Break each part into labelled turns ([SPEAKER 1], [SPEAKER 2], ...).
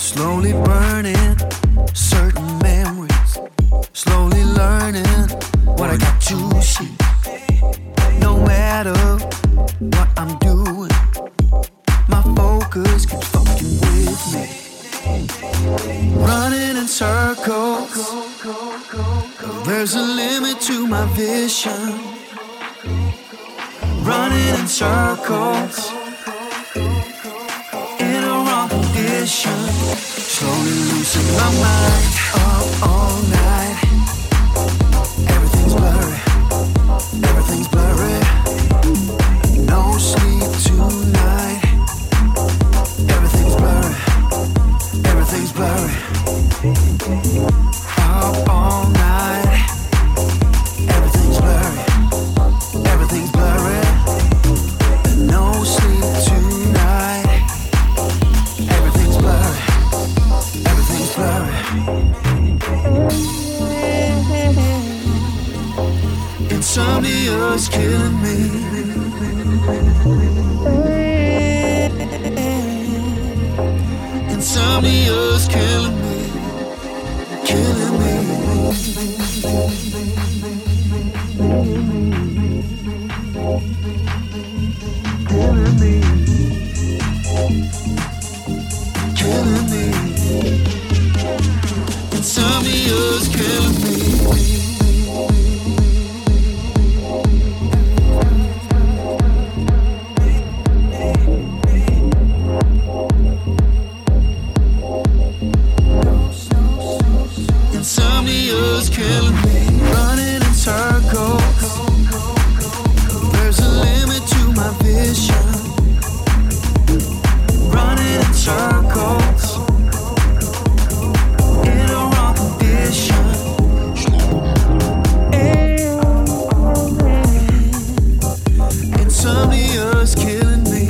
[SPEAKER 1] Slowly burning certain memories. Slowly learning what I got to see. No matter what I'm doing, my focus keeps fucking with me. Running in circles, there's a limit to my vision. Running in circles, in a wrong condition. Slowly losing my mind, up all night. Everything's blurry, everything's blurry. No sleep tonight. Everything's blurry, everything's blurry. Up all night. Everything's blurry, everything's blurry. No sleep tonight. Everything's blurry, everything's blurry. Insomnia's killing me. Insomnia's killing me, killing me. Killing me, killing me. Insomnia's killing me. Insomnia's killing me. Running in circles, there's a limit to my vision. Running in circles, in a wrong condition. Insomnia's killing me.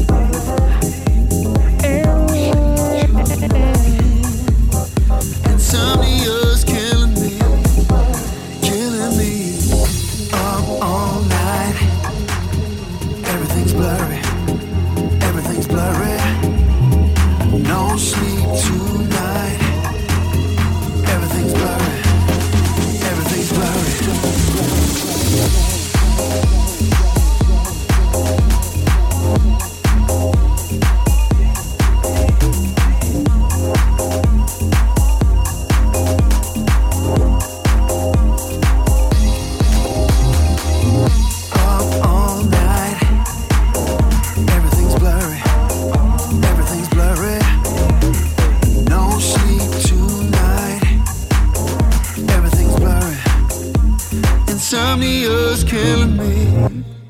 [SPEAKER 1] Insomnia's killing me, killing me. Up all night. Everything's blurry, everything's blurry. No sleep tonight. Everything's blurry, everything's blurry. Insomnia's killing me.